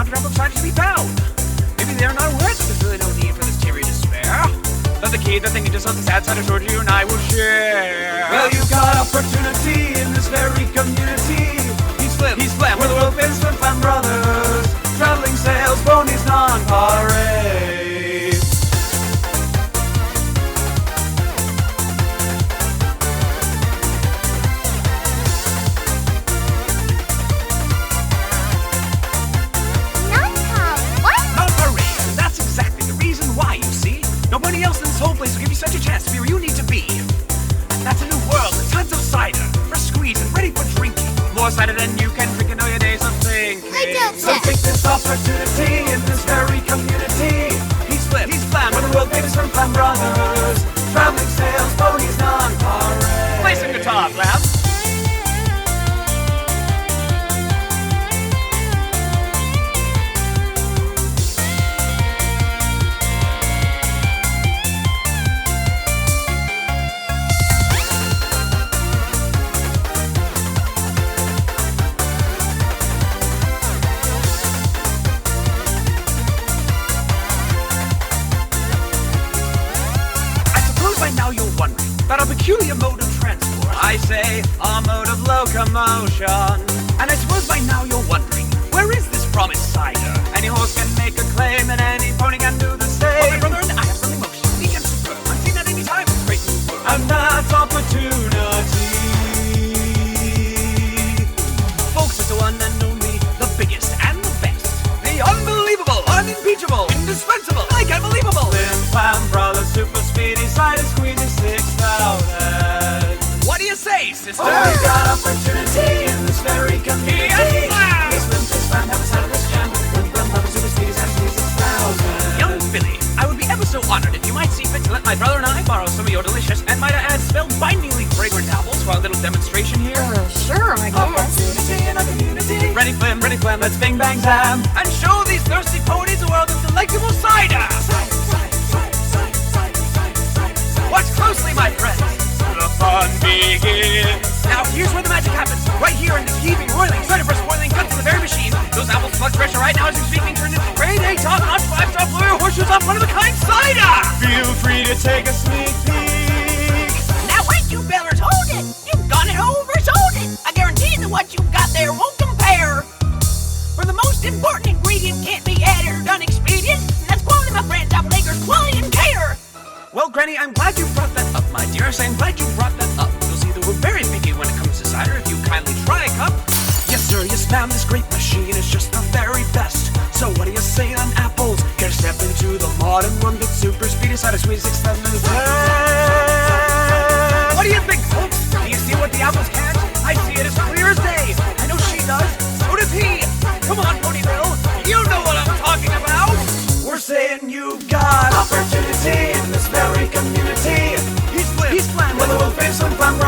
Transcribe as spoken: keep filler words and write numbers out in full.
found drop of cider to be found. Maybe they're not aware that there's really no need for this teary despair. But the key, the thing, just something sad, sad, short you and I will share. Well, you got opportunity in this very community. He's Slim, he's Slim, we're the world famous Flim Flam Brothers. Traveling sales, ponies, non-parade. Nobody else in this whole place will give you such a chance to be where you need to be. That's a new world with tons of cider, fresh squeezed and ready for drinking. More cider than you can drink in all your days of thinking. I don't So take this opportunity in this very community. He's Slim, he's Flam, we're the world famous Flim Flam Brothers. Traveling sales, ponies, non-parade. Play some guitar, Flam. By now you're wondering about our peculiar mode of transport. I say, our mode of locomotion. And I suppose by now you're wondering, where is this promised cider? Any horse can make a claim and any pony can do the same. Well, my brother and I have something most unique and superb, unseen at any time in this great new world. And that's opportunity. Folks, it's the one and only, the biggest and the best. The unbelievable, unimpeachable, indispensable, like unbelievable. Flim Flam Brothers, super speedy cider squeezing six thousand. What do you say, sister? Oh, we got opportunity in this very community. Yes, Flam! Yes, Flim Flam Flam, have a side of this jam. Flim Flam Brothers, super speedy cider squeezing six thousand. Young Billy, I would be ever so honored if you might see fit to let my brother and I borrow some of your delicious and might I add spellbindingly fragrant apples for our little demonstration here. Uh, sure, I guess. Opportunity in a community. Ready, Flim, ready, Flim, let's bing, bang, zam. And show these thirsty ponies a world of delectable cider. Watch closely, my friends. The fun begins. Now, here's where the magic happens. Right here in this heaving, roiling, cider-press boiling guts of the very machine. Those apples plucked fresher right now as you're speaking turn into grade A top-notch, five-star blue horseshoes off one-of-a-kind cider. Feel free to take a sneak peek. Now wait, you bellers, hold it! You've gone it oversold it! I guarantee that what you've got there won't compare. For the most important ingredient can't be added or done expedient, and that's quality, my friend, double acres, quality and care. Well, Granny, I'm glad you brought that up, my dear. I'm glad you brought that up. You'll see that we're very picky when it comes to cider if you kindly try a cup. Yes, sir, yes, ma'am, this great machine is just the very best. So what do you say on apples? Here, step into the modern one that's super speedy cider squeeze six thousand in the What do you think, folks? Do you see what the apples catch? I see it as clear as day. I know she does. So does he. Come on, Ponyville. You know what I'm talking about. We're saying you've got opportunity in this very community. He's Slim. He's Slim. We're the world famous Flim Flam